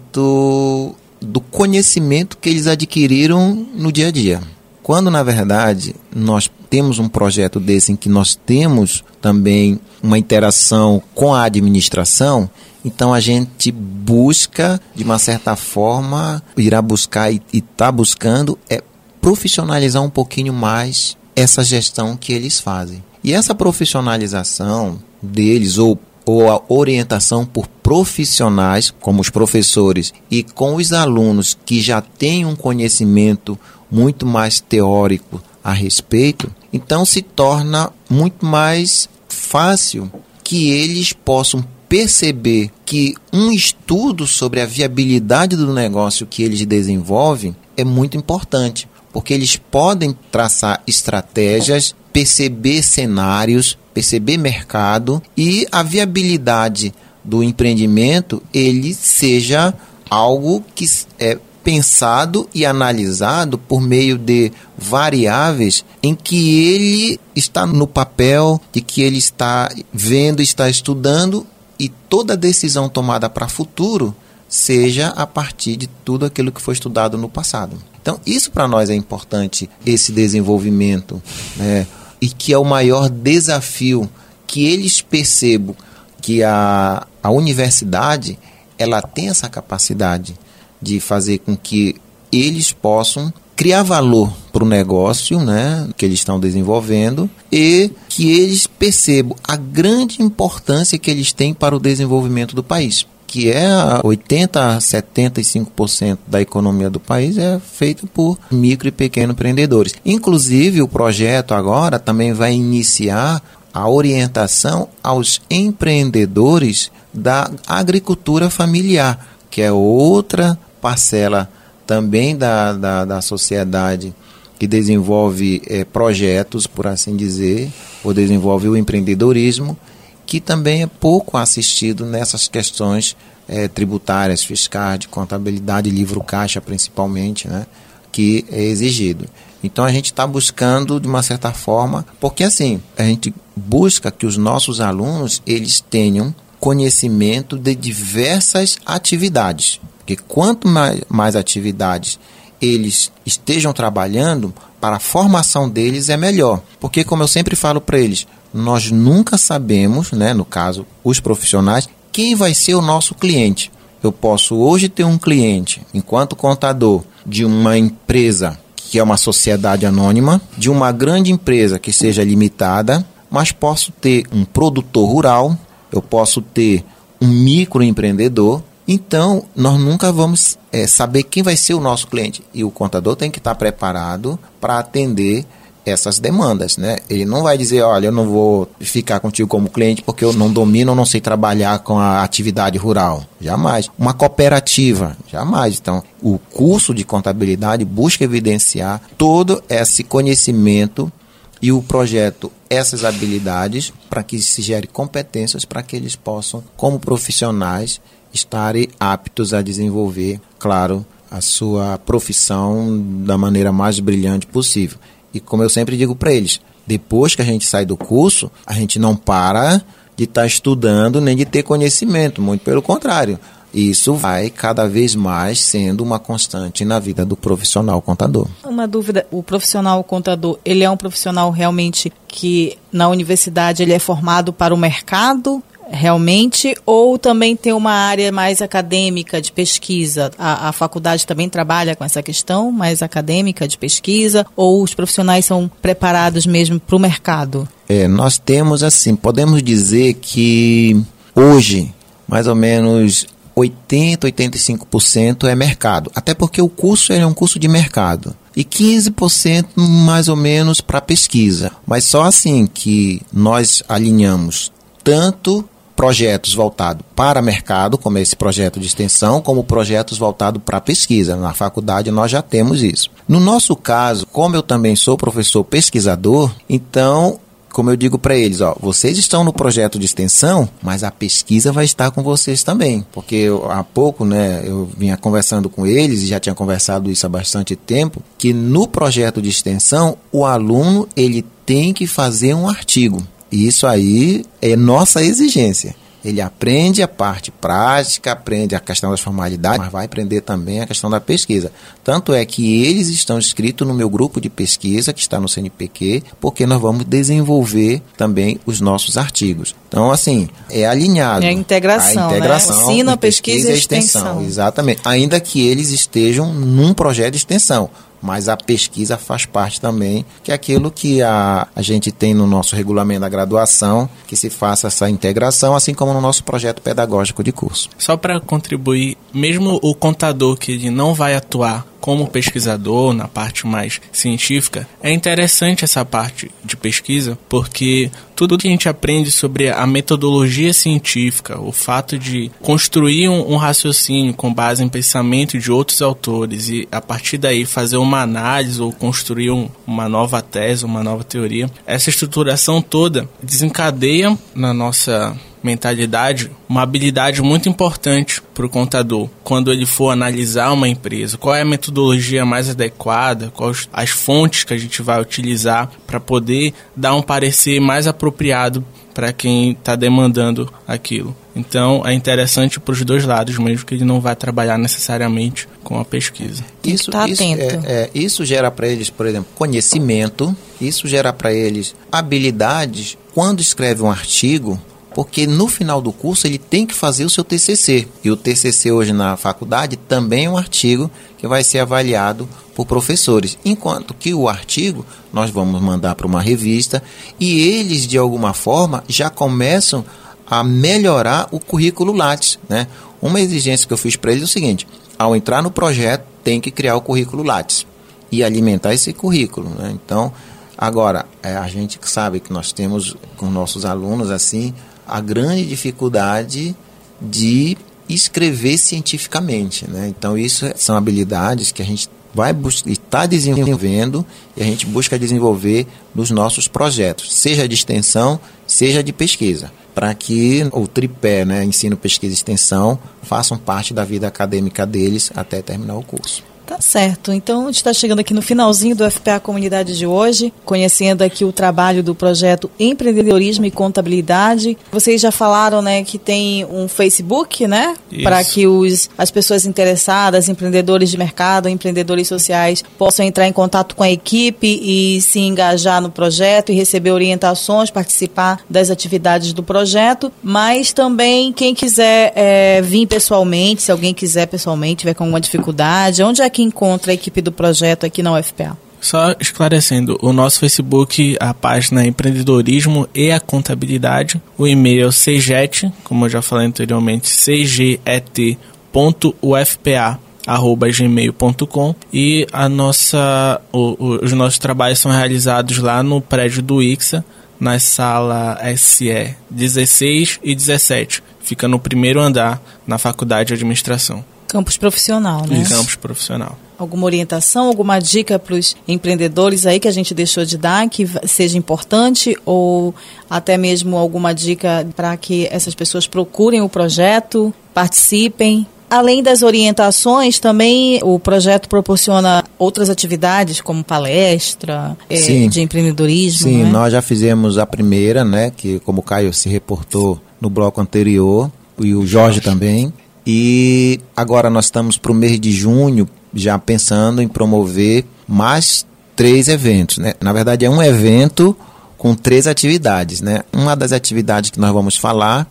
muito do conhecimento que eles adquiriram no dia a dia. Quando, na verdade, nós temos um projeto desse em que nós temos também uma interação com a administração, então a gente busca, de uma certa forma, irá buscar e está buscando é profissionalizar um pouquinho mais essa gestão que eles fazem. E essa profissionalização deles, ou, ou a orientação por profissionais, como os professores, e com os alunos que já têm um conhecimento muito mais teórico a respeito, então se torna muito mais fácil que eles possam perceber que um estudo sobre a viabilidade do negócio que eles desenvolvem é muito importante, porque eles podem traçar estratégias, perceber cenários, perceber mercado e a viabilidade do empreendimento ele seja algo que é pensado e analisado por meio de variáveis em que ele está no papel, de que ele está vendo, está estudando, e toda decisão tomada para o futuro seja a partir de tudo aquilo que foi estudado no passado. Então, isso para nós é importante, esse desenvolvimento, né? E que é o maior desafio, que eles percebam que a, a universidade ela tem essa capacidade de fazer com que eles possam criar valor para o negócio, né, que eles estão desenvolvendo, e que eles percebam a grande importância que eles têm para o desenvolvimento do país, que é oitenta a setenta e cinco por cento da economia do país é feita por micro e pequenos empreendedores. Inclusive, o projeto agora também vai iniciar a orientação aos empreendedores da agricultura familiar, que é outra parcela também da, da, da sociedade que desenvolve é, projetos, por assim dizer, ou desenvolve o empreendedorismo, que também é pouco assistido nessas questões é, tributárias, fiscais, de contabilidade, livro-caixa principalmente, né, que é exigido. Então a gente está buscando de uma certa forma, porque assim, a gente busca que os nossos alunos eles tenham conhecimento de diversas atividades, porque quanto mais, mais atividades eles estejam trabalhando, para a formação deles é melhor. Porque, como eu sempre falo para eles, nós nunca sabemos, né, no caso, os profissionais, quem vai ser o nosso cliente. Eu posso hoje ter um cliente, enquanto contador, de uma empresa que é uma sociedade anônima, de uma grande empresa que seja limitada, mas posso ter um produtor rural, eu posso ter um microempreendedor. Então, nós nunca vamos é, saber quem vai ser o nosso cliente. E o contador tem que estar preparado para atender essas demandas, né? Ele não vai dizer, olha, eu não vou ficar contigo como cliente porque eu não domino ou não sei trabalhar com a atividade rural. Jamais. Uma cooperativa, jamais. Então, o curso de contabilidade busca evidenciar todo esse conhecimento e o projeto, essas habilidades, para que se gere competências para que eles possam, como profissionais, estarem aptos a desenvolver, claro, a sua profissão da maneira mais brilhante possível. E como eu sempre digo para eles, depois que a gente sai do curso, a gente não para de estar estudando nem de ter conhecimento, muito pelo contrário. Isso vai cada vez mais sendo uma constante na vida do profissional contador. Uma dúvida, o profissional contador, ele é um profissional realmente que na universidade ele é formado para o mercado realmente, ou também tem uma área mais acadêmica de pesquisa? A, a faculdade também trabalha com essa questão mais acadêmica de pesquisa, ou os profissionais são preparados mesmo para o mercado? É, nós temos assim, podemos dizer que hoje, mais ou menos oitenta, oitenta e cinco por cento é mercado, até porque o curso é um curso de mercado, e quinze por cento mais ou menos para pesquisa, mas só assim que nós alinhamos tanto projetos voltados para mercado, como esse projeto de extensão, como projetos voltados para pesquisa. Na faculdade nós já temos isso. No nosso caso, como eu também sou professor pesquisador, então, como eu digo para eles, ó, vocês estão no projeto de extensão, mas a pesquisa vai estar com vocês também. Porque eu, há pouco, né, eu vinha conversando com eles, e já tinha conversado isso há bastante tempo, que no projeto de extensão, o aluno ele tem que fazer um artigo. E isso aí é nossa exigência. Ele aprende a parte prática, aprende a questão das formalidades, mas vai aprender também a questão da pesquisa. Tanto é que eles estão inscritos no meu grupo de pesquisa, que está no C N P Q, porque nós vamos desenvolver também os nossos artigos. Então, assim, é alinhado. É a integração, a integração, né? Ensino, pesquisa, pesquisa e extensão. extensão. Exatamente. Ainda que eles estejam num projeto de extensão. Mas a pesquisa faz parte também, que é aquilo que a, a gente tem no nosso regulamento da graduação, que se faça essa integração, assim como no nosso projeto pedagógico de curso. Só para contribuir, mesmo o contador que ele não vai atuar como pesquisador na parte mais científica, é interessante essa parte de pesquisa, porque tudo que a gente aprende sobre a metodologia científica, o fato de construir um, um raciocínio com base em pensamento de outros autores e a partir daí fazer uma análise ou construir um, uma nova tese, uma nova teoria, essa estruturação toda desencadeia na nossa mentalidade uma habilidade muito importante para o contador quando ele for analisar uma empresa. Qual é a metodologia mais adequada, quais as fontes que a gente vai utilizar para poder dar um parecer mais apropriado para quem está demandando aquilo. Então é interessante para os dois lados, mesmo que ele não vai trabalhar necessariamente com a pesquisa. Isso, tá isso, atento. É, é, isso gera para eles, por exemplo, conhecimento, isso gera para eles habilidades. Quando escreve um artigo, Porque no final do curso ele tem que fazer o seu T C C. E o T C C hoje na faculdade também é um artigo que vai ser avaliado por professores. Enquanto que o artigo nós vamos mandar para uma revista e eles, de alguma forma, já começam a melhorar o currículo Lattes, né? Uma exigência que eu fiz para eles é o seguinte: ao entrar no projeto, tem que criar o currículo Lattes e alimentar esse currículo, né? Então, agora, é, a gente sabe que nós temos com nossos alunos, assim, a grande dificuldade de escrever cientificamente, né? Então, isso são habilidades que a gente vai estar desenvolvendo e a gente busca desenvolver nos nossos projetos, seja de extensão, seja de pesquisa, para que o tripé, né, ensino, pesquisa e extensão, façam parte da vida acadêmica deles até terminar o curso. Tá certo. Então, a gente está chegando aqui no finalzinho do U F P A Comunidade de hoje, conhecendo aqui o trabalho do projeto Empreendedorismo e Contabilidade. Vocês já falaram, né, que tem um Facebook, né, para que os, as pessoas interessadas, empreendedores de mercado, empreendedores sociais, possam entrar em contato com a equipe e se engajar no projeto e receber orientações, participar das atividades do projeto. Mas também, quem quiser é, vir pessoalmente, se alguém quiser pessoalmente, tiver com alguma dificuldade, onde é que encontra a equipe do projeto aqui na U F P A? Só esclarecendo, o nosso Facebook, a página é Empreendedorismo e a Contabilidade, o e-mail é o cget, como eu já falei anteriormente, c g e t ponto u f p a arroba gmail ponto com, e a nossa, o, o, os nossos trabalhos são realizados lá no prédio do I C S A, na sala S E dezesseis e dezessete, fica no primeiro andar, na Faculdade de Administração. Campus profissional, né? Isso. Campus profissional. Alguma orientação, alguma dica para os empreendedores aí que a gente deixou de dar, que seja importante, ou até mesmo alguma dica para que essas pessoas procurem o projeto, participem? Além das orientações, também o projeto proporciona outras atividades, como palestra é, de empreendedorismo. Sim, né? Nós já fizemos a primeira, né, que como o Caio se reportou no bloco anterior, e o Jorge também. E agora nós estamos para o mês de junho já pensando em promover mais três eventos, né? Na verdade é um evento com três atividades, né? Uma das atividades que nós vamos falar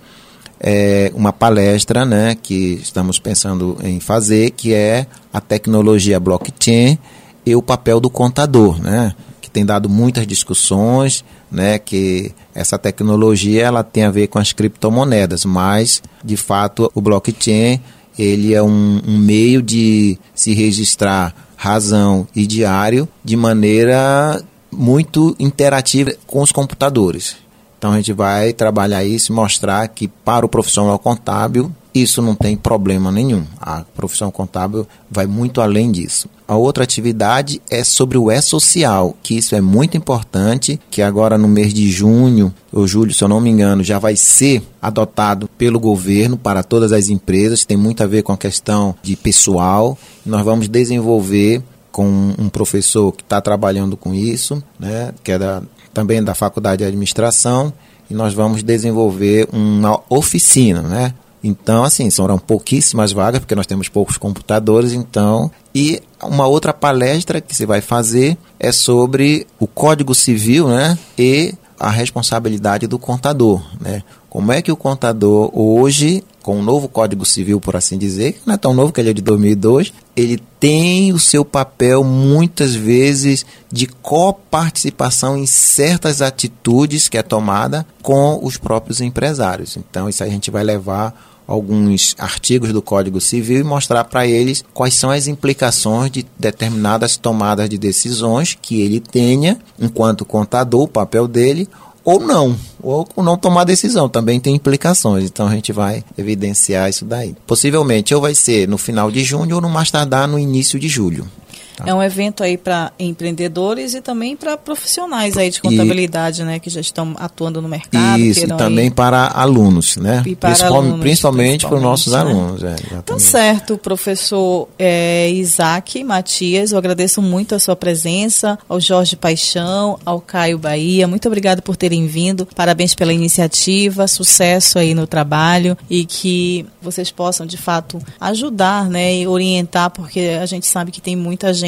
é uma palestra, né, que estamos pensando em fazer, que é a tecnologia blockchain e o papel do contador, né? Que tem dado muitas discussões, né, que essa tecnologia ela tem a ver com as criptomoedas, mas de fato o blockchain ele é um, um meio de se registrar razão e diário de maneira muito interativa com os computadores. Então a gente vai trabalhar isso e mostrar que para o profissional contábil isso não tem problema nenhum. A profissão contábil vai muito além disso. A outra atividade é sobre o E-Social, que isso é muito importante, que agora no mês de junho ou julho, se eu não me engano, já vai ser adotado pelo governo para todas as empresas, tem muito a ver com a questão de pessoal. Nós vamos desenvolver com um professor que está trabalhando com isso, né, que é da, também da Faculdade de Administração, e nós vamos desenvolver uma oficina, né? Então, assim, serão pouquíssimas vagas, porque nós temos poucos computadores, então... E uma outra palestra que você vai fazer é sobre o Código Civil, né, e a responsabilidade do contador, né? Como é que o contador hoje, com o novo Código Civil, por assim dizer, que não é tão novo, que ele é de dois mil e dois, ele tem o seu papel, muitas vezes, de coparticipação em certas atitudes que é tomada com os próprios empresários. Então, isso aí a gente vai levar alguns artigos do Código Civil e mostrar para eles quais são as implicações de determinadas tomadas de decisões que ele tenha enquanto contador, o papel dele, ou não, ou não tomar decisão, também tem implicações. Então a gente vai evidenciar isso daí. Possivelmente ou vai ser no final de junho ou no mais tardar no início de julho. É um evento aí para empreendedores e também para profissionais aí de contabilidade, e, né, que já estão atuando no mercado. Isso, e também aí, para alunos, né? E para Principal, alunos, principalmente, para os nossos né? alunos. É, então, certo, professor é, Isaac Matias, eu agradeço muito a sua presença, ao Jorge Paixão, ao Caio Bahia, muito obrigado por terem vindo, parabéns pela iniciativa, sucesso aí no trabalho e que vocês possam, de fato, ajudar, né, e orientar, porque a gente sabe que tem muita gente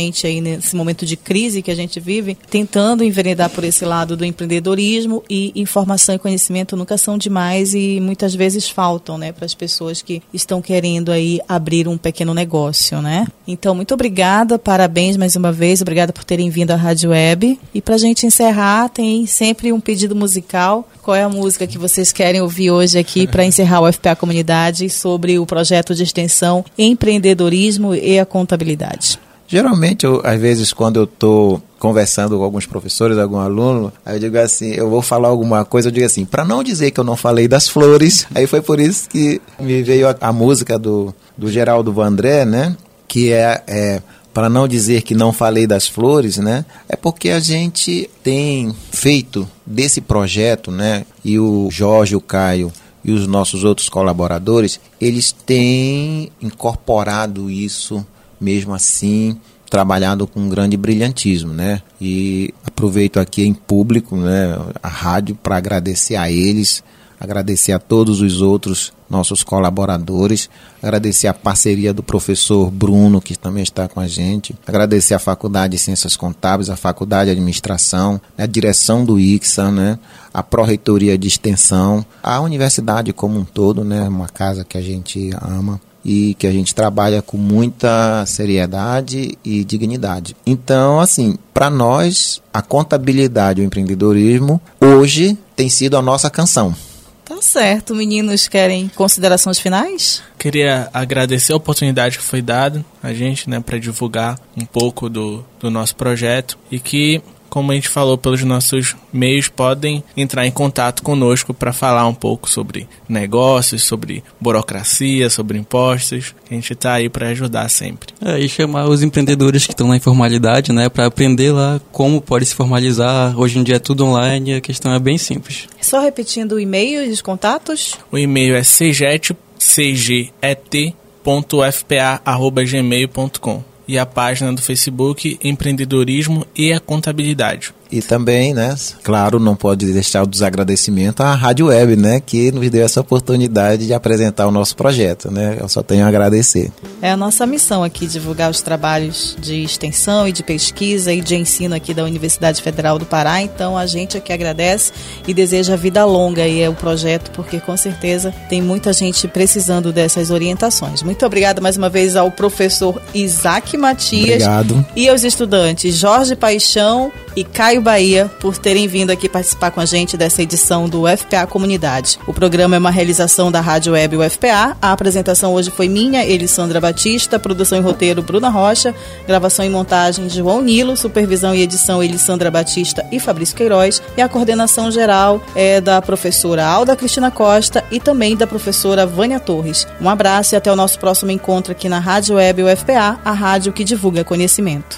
gente aí nesse momento de crise que a gente vive, tentando enveredar por esse lado do empreendedorismo, e informação e conhecimento nunca são demais e muitas vezes faltam, né, para as pessoas que estão querendo aí abrir um pequeno negócio, né? Então, muito obrigada, parabéns mais uma vez, obrigada por terem vindo à Rádio Web. E para a gente encerrar, tem sempre um pedido musical. Qual é a música que vocês querem ouvir hoje aqui para encerrar o U F P A Comunidade sobre o projeto de extensão Empreendedorismo e a Contabilidade? Geralmente, eu, às vezes, quando eu estou conversando com alguns professores, algum aluno, aí eu digo assim, eu vou falar alguma coisa, eu digo assim, para não dizer que eu não falei das flores, aí foi por isso que me veio a, a música do, do Geraldo Vandré, né? Que é... é para não dizer que não falei das flores, né? É porque a gente tem feito desse projeto, né? E o Jorge, o Caio e os nossos outros colaboradores, eles têm incorporado isso mesmo assim, trabalhado com um grande brilhantismo, né? E aproveito aqui em público, né, a rádio para agradecer a eles, agradecer a todos os outros nossos colaboradores, agradecer a parceria do professor Bruno, que também está com a gente, agradecer a Faculdade de Ciências Contábeis, a Faculdade de Administração, a direção do I C S A, né, a Pró-Reitoria de Extensão, a universidade como um todo, né, uma casa que a gente ama e que a gente trabalha com muita seriedade e dignidade. Então, assim, para nós, a contabilidade e o empreendedorismo hoje tem sido a nossa canção. Tá certo. Meninos, querem considerações finais? Queria agradecer a oportunidade que foi dada a gente, né, para divulgar um pouco do, do nosso projeto e que, como a gente falou pelos nossos meios, podem entrar em contato conosco para falar um pouco sobre negócios, sobre burocracia, sobre impostos. A gente está aí para ajudar sempre. É, e chamar os empreendedores que estão na informalidade, né, para aprender lá como pode se formalizar. Hoje em dia é tudo online e a questão é bem simples. Só repetindo o e-mail e os contatos. O e-mail é ceget ponto f p a arroba gmail ponto com. E a página do Facebook Empreendedorismo e a Contabilidade. E também, né, claro, não pode deixar o desagradecimento à Rádio Web, né, que nos deu essa oportunidade de apresentar o nosso projeto, né, eu só tenho a agradecer. É a nossa missão aqui, divulgar os trabalhos de extensão e de pesquisa e de ensino aqui da Universidade Federal do Pará, então a gente aqui agradece e deseja vida longa aí é o projeto, porque com certeza tem muita gente precisando dessas orientações. Muito obrigada mais uma vez ao professor Isaac Matias. Obrigado. E aos estudantes Jorge Paixão e Caio Bahia por terem vindo aqui participar com a gente dessa edição do U F P A Comunidade. O programa é uma realização da Rádio Web U F P A. A apresentação hoje foi minha, Elisandra Batista, produção e roteiro Bruna Rocha, gravação e montagem João Nilo, supervisão e edição Elisandra Batista e Fabrício Queiroz, e a coordenação geral é da professora Alda Cristina Costa e também da professora Vânia Torres. Um abraço e até o nosso próximo encontro aqui na Rádio Web U F P A, a rádio que divulga conhecimento.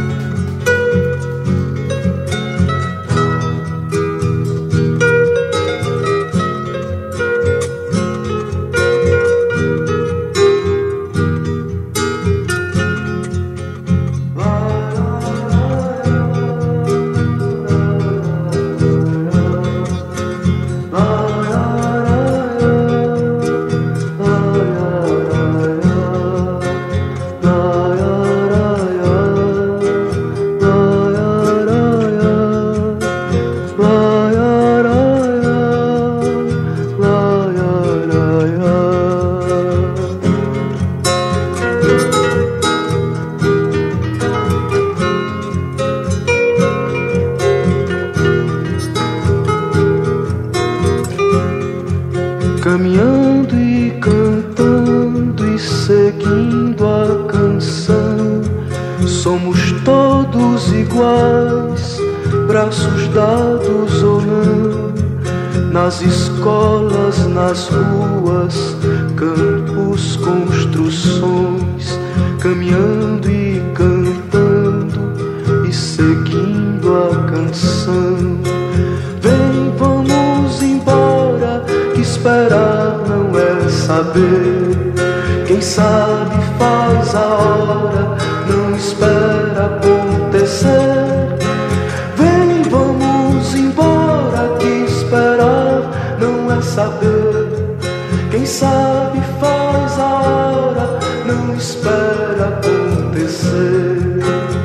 Caminhando e cantando e seguindo a canção, somos todos iguais, braços dados ou não, nas escolas, nas ruas, campos, construções, caminhando e cantando e seguindo a canção. Vem, vamos embora, que esperar não é saber. Quem sabe faz a hora, não espera acontecer. Vem, vamos embora, que esperar não é saber. Quem sabe faz a hora, não espera acontecer.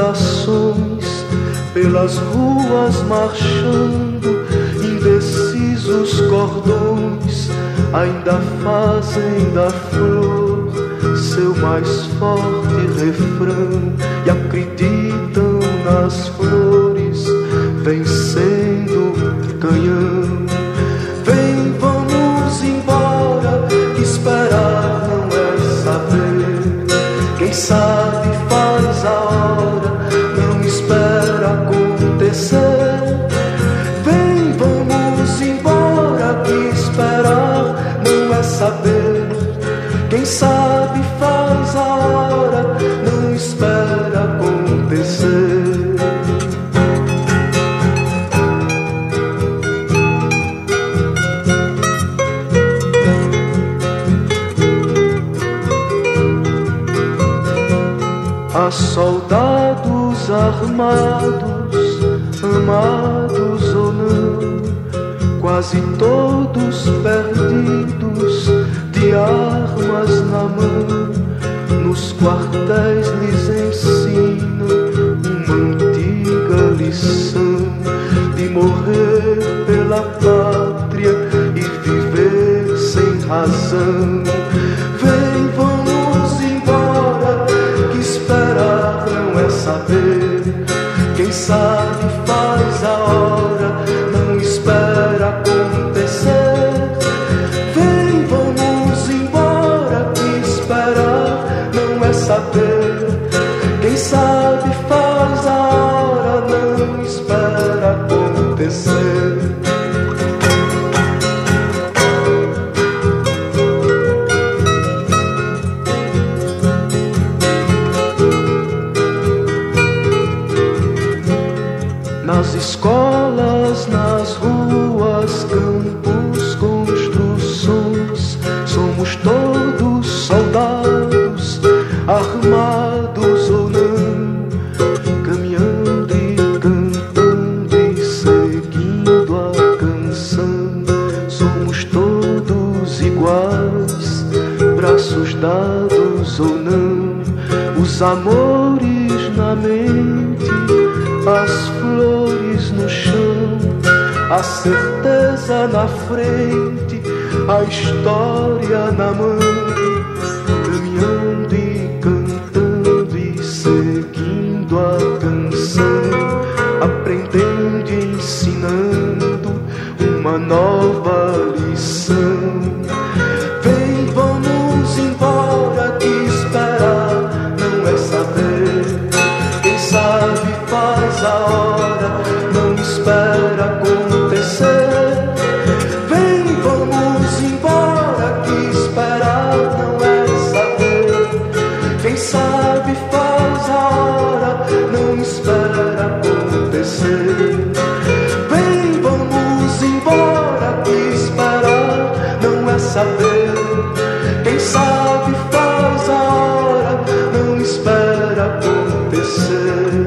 corações pelas ruas marchando, indecisos cordões ainda fazem da flor seu mais forte refrão e acreditam nas flores vencendo canhão. Vem, vamos embora, que esperar não é saber. Quem sabe faz a hora, não espera acontecer. Vem, vamos embora, que esperar não é saber. Quem sabe faz a hora, não espera acontecer. Há soldados armados, amados ou não, quase todos perdidos, de armas na mão. Nos quartéis lhes ensinam uma antiga lição de morrer pela pátria e viver sem razão. Vem, vamos embora, que esperar não é saber. Quem sabe faz a hora, não espera acontecer. Vem, vamos embora, que esperar não é saber. Quem sabe faz a hora, não espera acontecer. Nas escolas, nas ruas, campos, construções, somos todos soldados, armados ou não, caminhando e cantando e seguindo a canção. Somos todos iguais, braços dados ou não, os amores na mente, as flores no chão, a certeza na frente, a história na mão, caminhando e cantando e seguindo a canção, aprendendo e ensinando uma nova lição. Vem, vamos embora, que esperar não é saber. Quem sabe faz a hora, não espera acontecer. Vem, vamos embora, que esperar não é saber. Quem sabe faz a hora, não espera acontecer. Vem, vamos embora, que esperar não é saber. Quem sabe faz a hora, não espera acontecer.